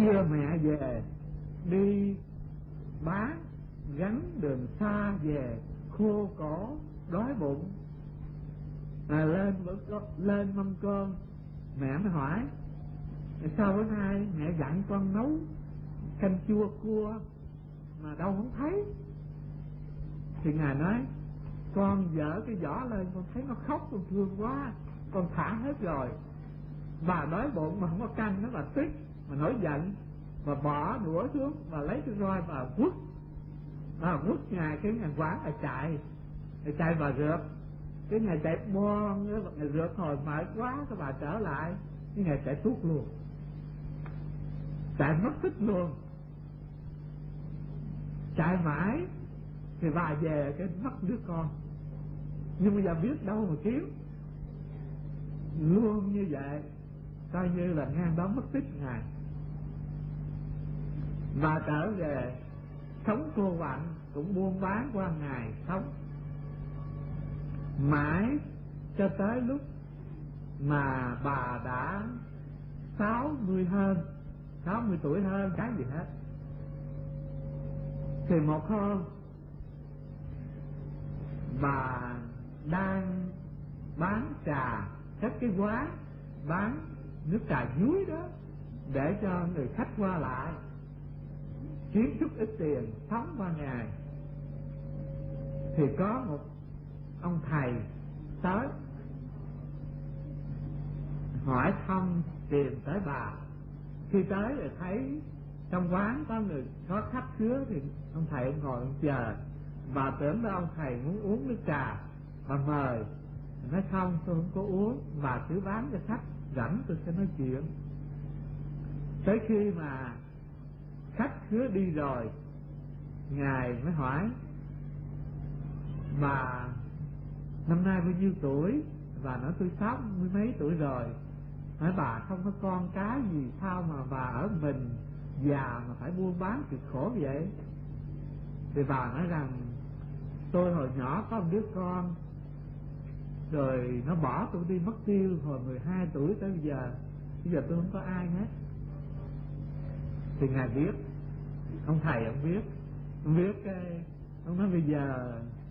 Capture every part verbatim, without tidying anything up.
Chưa mẹ về đi bán gánh đường xa về, khô cổ đói bụng, à, lên lên mâm cơm. Mẹ mới hỏi sao bữa nay mẹ dặn con nấu canh chua cua mà đâu không thấy. Thì Ngài nói con dở cái vỏ lên, con thấy nó khóc, con thương quá, con thả hết rồi. Bà đói bụng mà không có canh, nó là tức mà nổi giận, và bỏ đũa xuống và lấy cái roi và quất, à, quất Ngài. Cái Ngài quán là chạy, Ngài chạy và rượt. Cái Ngài chạy bon, Ngài rượt hồi mệt quá, cái bà trở lại, cái Ngài chạy tuốt luôn, chạy mất tích luôn. Chạy mãi thì bà về cái mất đứa con, nhưng bây giờ biết đâu mà kiếm. Luôn như vậy, coi như là ngang đó mất tích Ngài. Và trở về sống cô quạnh, cũng buôn bán qua ngày sống mãi cho tới lúc mà bà đã sáu mươi hơn, sáu mươi tuổi hơn cái gì hết. Thì một hôm bà đang bán trà, các cái quán bán nước trà dúi đó để cho người khách qua lại kiếm chút ít tiền sống qua ngày. Thì có một ông thầy tới hỏi thăm tìm tới bà. Khi tới thì thấy trong quán có người có khách khứa, thì ông thầy ông ngồi ông chờ. Bà tưởng đó ông thầy muốn uống nước trà, bà mời. Nói không, tôi không có uống, bà cứ bán cho khách, rảnh tôi sẽ nói chuyện. Tới khi mà khách khứa đi rồi, Ngài mới hỏi bà năm nay bao nhiêu tuổi. Bà nói tôi sáu mươi mấy tuổi rồi. Hỏi bà không có con cái gì sao mà bà ở mình già mà phải buôn bán cực khổ vậy. Thì bà nói rằng tôi hồi nhỏ có một đứa con, rồi nó bỏ tôi đi mất tiêu hồi mười hai tuổi tới bây giờ. Bây giờ tôi không có ai hết. Thì Ngài biết, ông thầy ông biết, ông biết cái, ông nói bây giờ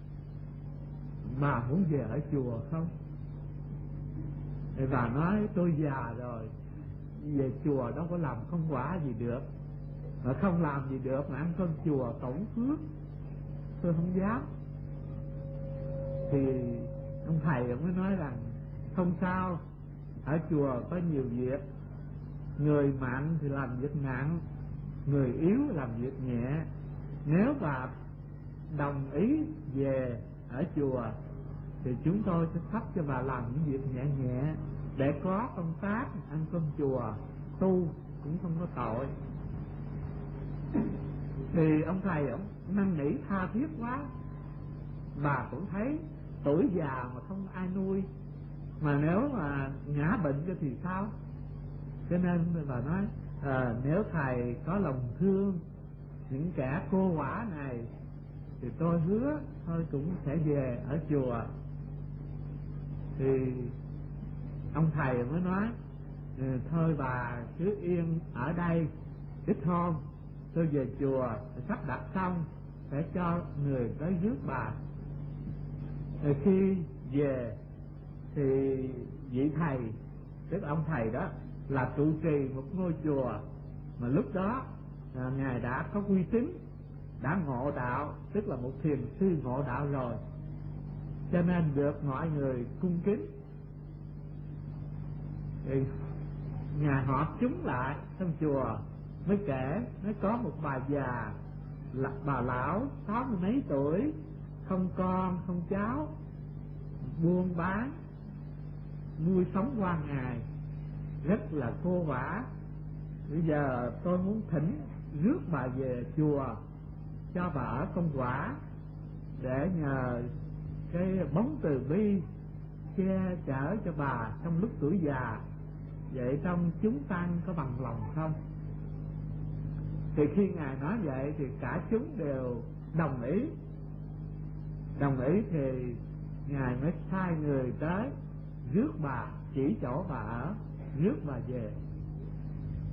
bà muốn về ở chùa không? Thì bà nói tôi già rồi, về chùa đâu có làm không quả gì được, mà không làm gì được mà ăn cơm chùa tổn phước, tôi không dám. Thì ông thầy ông mới nói rằng không sao, ở chùa có nhiều việc, người mạnh thì làm việc nặng, người yếu làm việc nhẹ. Nếu bà đồng ý về ở chùa thì chúng tôi sẽ sắp cho bà làm những việc nhẹ nhẹ, để có công tác ăn cơm chùa, tu cũng không có tội. Thì ông thầy ông năn nỉ tha thiết quá. Bà cũng thấy tuổi già mà không ai nuôi, mà nếu mà ngã bệnh cho thì sao? Cho nên bà nói à, nếu thầy có lòng thương những kẻ cô quả này thì tôi hứa thôi cũng sẽ về ở chùa. Thì ông thầy mới nói thôi bà cứ yên ở đây ít hôm, tôi về chùa sắp đặt xong sẽ cho người tới rước bà. Rồi khi về thì vị thầy, tức ông thầy đó, là trụ trì một ngôi chùa mà lúc đó à, ngài đã có uy tín, đã ngộ đạo, tức là một thiền sư ngộ đạo rồi, cho nên được mọi người cung kính. Thì ngài họp chúng lại trong chùa mới kể, nói có một bà già, là bà lão sáu mươi mấy tuổi, không con không cháu, buôn bán nuôi sống qua ngày, rất là cô vả. Bây giờ tôi muốn thỉnh rước bà về chùa cho bà ở công quả, để nhờ cái bóng từ bi che chở cho bà trong lúc tuổi già. Vậy trong chúng tăng có bằng lòng không? Thì khi ngài nói vậy thì cả chúng đều đồng ý. Đồng ý thì ngài mới sai người tới rước bà, chỉ chỗ bà ở, rước bà về.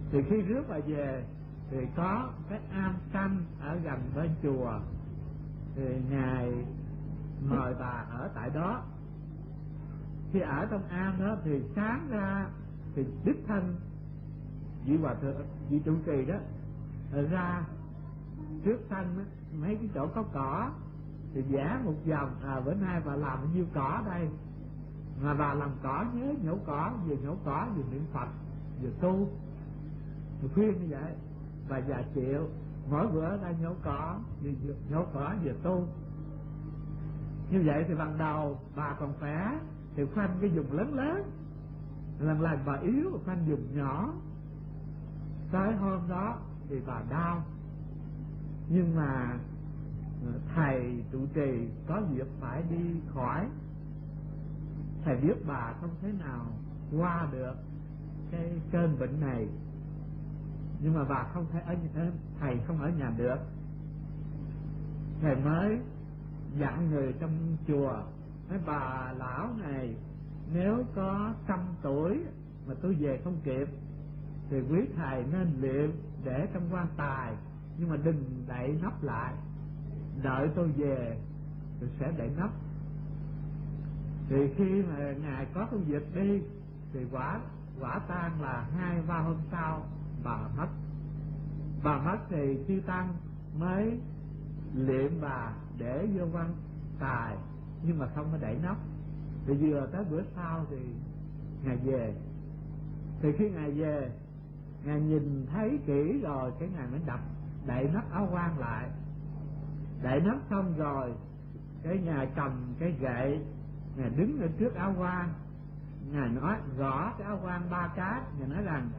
Thì khi rước bà về thì có cái am canh ở gần bên chùa, thì ngài mời bà ở tại đó. Khi ở trong am đó thì sáng ra thì đích thân vị hòa thượng, vị trụ trì đó ra trước sân đó, mấy cái chỗ có cỏ thì vẽ một vòng, à bữa nay bà làm nhiêu cỏ đây, mà bà làm cỏ nhớ nhổ cỏ, vừa nhổ cỏ vừa niệm Phật vừa tu, vừa khuyên như vậy. Bà già chịu, mỗi bữa ra nhổ cỏ, vừa nhổ cỏ vừa tu. Như vậy thì ban đầu bà còn khỏe thì khoanh cái vùng lớn lớn, lần lần bà yếu khoanh vùng nhỏ. Tới hôm đó thì bà đau, nhưng mà thầy trụ trì có việc phải đi khỏi. Thầy biết bà không thể nào qua được cái cơn bệnh này, nhưng mà bà không thể ở nhà, thầy không ở nhà được. Thầy mới dặn người trong chùa, nói bà lão này nếu có trăm tuổi mà tôi về không kịp thì quý thầy nên liệu để trong quan tài, nhưng mà đừng đậy nắp lại, đợi tôi về tôi sẽ đậy nắp. Thì khi mà ngài có công việc đi thì quả quả tang là hai ba hôm sau bà mất. Bà mất thì chư tăng mới liệm bà để vô quan tài, nhưng mà không có đậy nắp. Thì vừa tới bữa sau thì ngài về. Thì khi ngài về, ngài nhìn thấy kỹ rồi, cái ngài mới đập đậy nắp áo quan lại. Đậy nắp xong rồi, cái ngài cầm cái gậy, ngài đứng ở trước áo quan, ngài nói gõ cái áo quan ba cái. Ngài nói rằng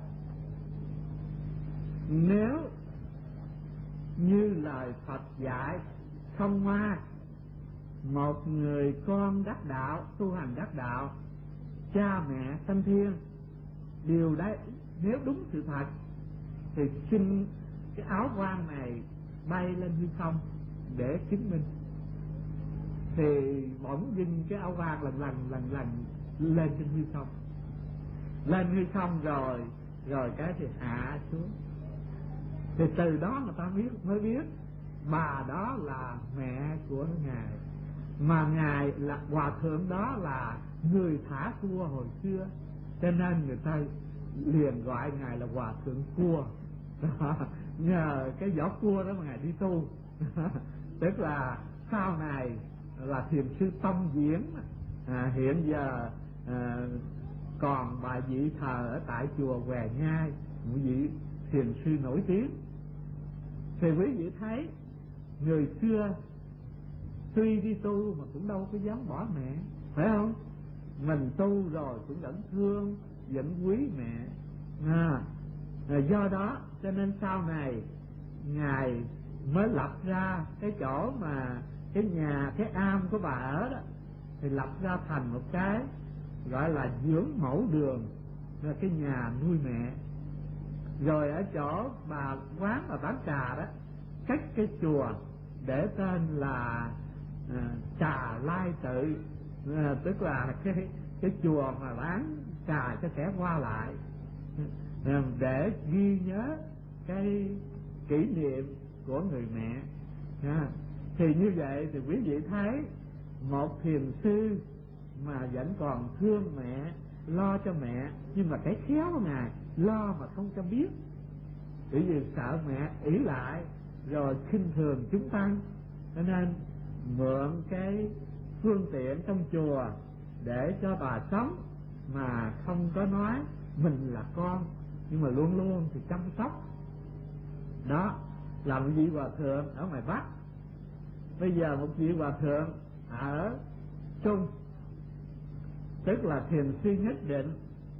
nếu như lời Phật dạy không ma, một người con đắc đạo, tu hành đắc đạo, cha mẹ sanh thiên, điều đấy nếu đúng sự thật thì xin cái áo quan này bay lên hư không để chứng minh. Thì bỗng dưng cái áo quan lần lần lần lần lên trên hư không, lên hư không rồi rồi cái thì hạ xuống. Thì từ đó người ta biết mới biết bà đó là mẹ của ngài, mà ngài là hòa thượng đó là người thả cua hồi xưa, cho nên người ta liền gọi ngài là hòa thượng cua. Nhờ cái vỏ cua đó mà ngài đi tu. Tức là sau này là thiền sư Tông Diễn, à, hiện giờ à, còn bà vị thờ ở tại chùa Hòe Nhai, một vị thiền sư nổi tiếng. Thì quý vị thấy người xưa tuy đi tu mà cũng đâu có dám bỏ mẹ, phải không? Mình tu rồi cũng vẫn thương, vẫn quý mẹ. À, do đó cho nên sau này ngài mới lập ra cái chỗ mà cái nhà, cái am của bà ở đó, thì lập ra thành một cái gọi là dưỡng mẫu đường, là cái nhà nuôi mẹ. Rồi ở chỗ bà quán bà bán trà đó, cách cái chùa để tên là à, Trà Lai Tự, à, tức là cái cái chùa mà bán trà cho kẻ qua lại, à, để ghi nhớ cái kỷ niệm của người mẹ. À, thì như vậy thì quý vị thấy một thiền sư mà vẫn còn thương mẹ, lo cho mẹ, nhưng mà cái khéo của ngài lo mà không cho biết, bởi vì sợ mẹ ỷ lại rồi khinh thường chúng tăng, cho nên mượn cái phương tiện trong chùa để cho bà sống mà không có nói mình là con, nhưng mà luôn luôn thì chăm sóc. Đó là một vị hòa thượng ở ngoài Bắc. Bây giờ một vị hòa thượng ở Trung, tức là thiền sư nhất định,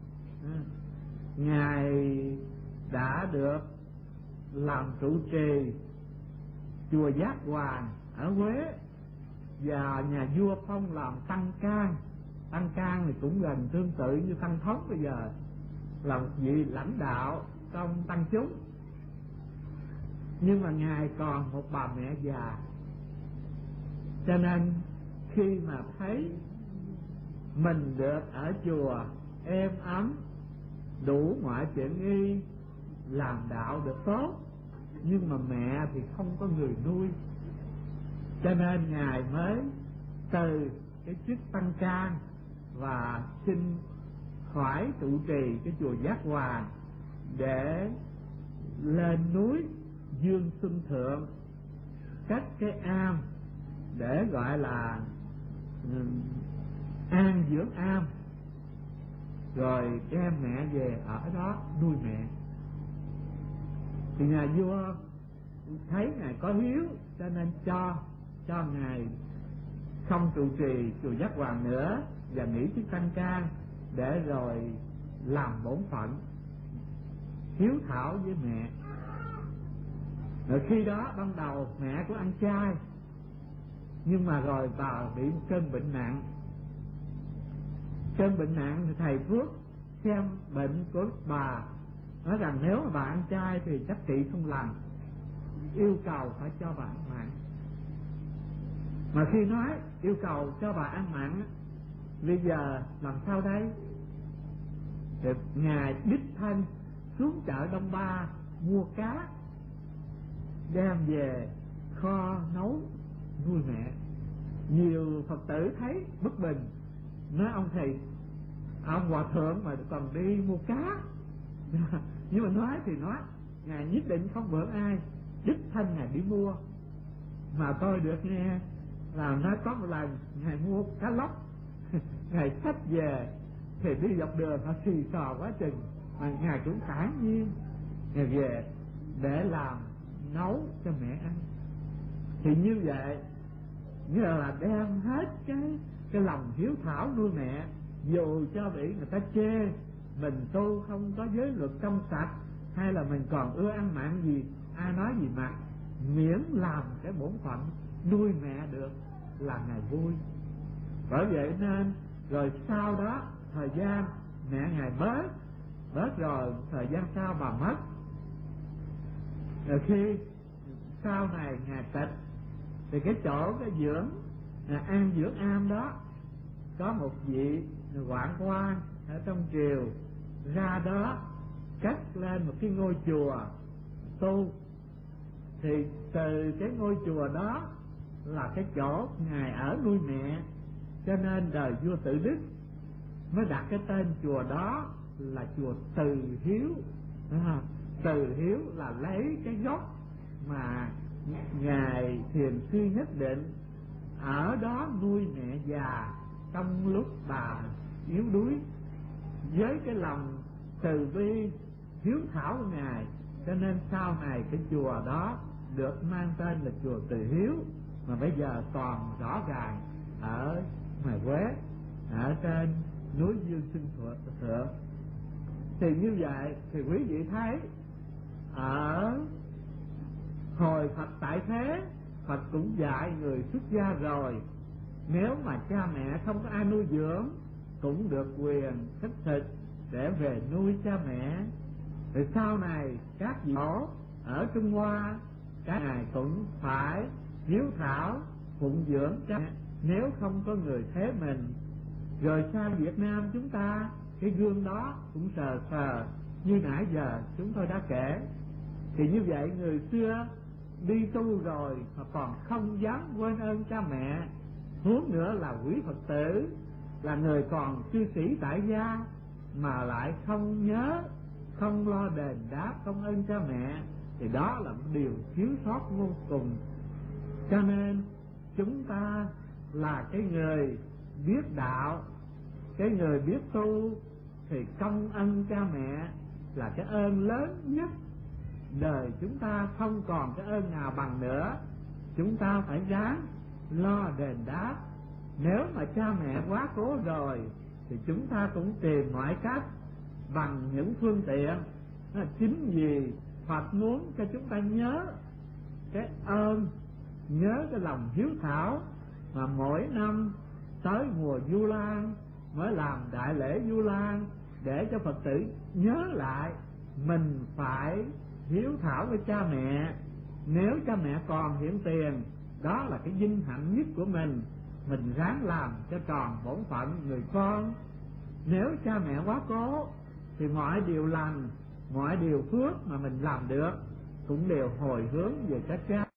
ngài đã được làm trụ trì chùa Giác Hoàng ở Huế, và nhà vua phong làm tăng can. Tăng can thì cũng gần tương tự như tăng thống bây giờ, là một vị lãnh đạo trong tăng chúng. Nhưng mà ngài còn một bà mẹ già, cho nên khi mà thấy mình được ở chùa êm ấm, đủ mọi chuyện y, làm đạo được tốt, nhưng mà mẹ thì không có người nuôi, cho nên ngài mới từ cái chức tăng can và xin khỏi trụ trì cái chùa Giác Hòa để lên núi Dương Xuân Thượng cách cái am để gọi là um, an dưỡng am, rồi đem mẹ về ở đó nuôi mẹ. Thì nhà vua thấy ngài có hiếu cho nên cho cho ngài không trụ trì chùa Giác Hoàng nữa và nghỉ chức tăng can để rồi làm bổn phận hiếu thảo với mẹ. Rồi khi đó ban đầu mẹ của ăn chay, nhưng mà rồi bà bị một cơn bệnh nặng. Cơn bệnh nặng thì thầy thuốc xem bệnh của bà nói rằng nếu mà bà ăn chay thì chắc trị không lành, yêu cầu phải cho bà ăn mặn. Mà khi nói yêu cầu cho bà ăn mặn, bây giờ làm sao đây? Thì ngài đích thân xuống chợ Đông Ba mua cá đem về kho nấu nuôi mẹ. Nhiều Phật tử thấy bất bình, nói ông thầy, ông hòa thượng mà còn đi mua cá. Nhưng mà nói thì nói, ngài nhất định không bỡ ai, đích thân ngài đi mua. Mà tôi được nghe là nói có một lần ngài mua cá lóc, ngài xách về thì đi dọc đường nó xì xò quá chừng, mà ngài cũng thản nhiên ngài về để làm nấu cho mẹ ăn. Thì như vậy như là đem hết cái cái lòng hiếu thảo nuôi mẹ, dù cho bị người ta chê mình tu không có giới luật trong sạch, hay là mình còn ưa ăn mặn gì, ai nói gì mà miễn làm cái bổn phận nuôi mẹ được là ngài vui. Bởi vậy nên rồi sau đó thời gian mẹ ngài bớt bớt rồi thời gian sau bà mất. Rồi khi sau này ngài tịch thì cái chỗ cái dưỡng an dưỡng am đó có một vị hoạn quan ở trong triều ra đó cất lên một cái ngôi chùa tu. Thì từ cái ngôi chùa đó là cái chỗ ngài ở nuôi mẹ, cho nên đời vua Tự Đức mới đặt cái tên chùa đó là chùa Từ Hiếu. À, Từ Hiếu là lấy cái gốc mà ngài thiền sư nhất định ở đó nuôi mẹ già trong lúc bà yếu đuối, với cái lòng từ bi hiếu thảo của ngài, cho nên sau này cái chùa đó được mang tên là chùa Từ Hiếu, mà bây giờ còn rõ ràng ở ngoài Quế, ở trên núi Dương Xuân Thượng. Thì như vậy thì quý vị thấy ở hồi Phật tại thế, Phật cũng dạy người xuất gia rồi, nếu mà cha mẹ không có ai nuôi dưỡng cũng được quyền khất thực để về nuôi cha mẹ. Rồi sau này các vị tổ ở Trung Hoa, các ngài cũng phải hiếu thảo phụng dưỡng cha mẹ nếu không có người thế mình. Rồi sang Việt Nam chúng ta, cái gương đó cũng sờ sờ như nãy giờ chúng tôi đã kể. Thì như vậy người xưa đi tu rồi mà còn không dám quên ơn cha mẹ, huống nữa là quý Phật tử, là người còn cư sĩ tại gia mà lại không nhớ, không lo đền đáp công ơn cha mẹ, thì đó là một điều thiếu sót vô cùng. Cho nên chúng ta là cái người biết đạo, cái người biết tu, thì công ân cha mẹ là cái ơn lớn nhất. Đời chúng ta không còn cái ơn nào bằng nữa, chúng ta phải ráng lo đền đáp. Nếu mà cha mẹ quá cố rồi thì chúng ta cũng tìm mọi cách bằng những phương tiện. Chính vì Phật muốn cho chúng ta nhớ cái ơn, nhớ cái lòng hiếu thảo, mà mỗi năm tới mùa Vu Lan mới làm đại lễ Vu Lan để cho Phật tử nhớ lại mình phải hiếu thảo với cha mẹ. Nếu cha mẹ còn hiện tiền, đó là cái vinh hạnh nhất của mình, mình ráng làm cho tròn bổn phận người con. Nếu cha mẹ quá cố thì mọi điều lành mọi điều phước mà mình làm được cũng đều hồi hướng về các cha.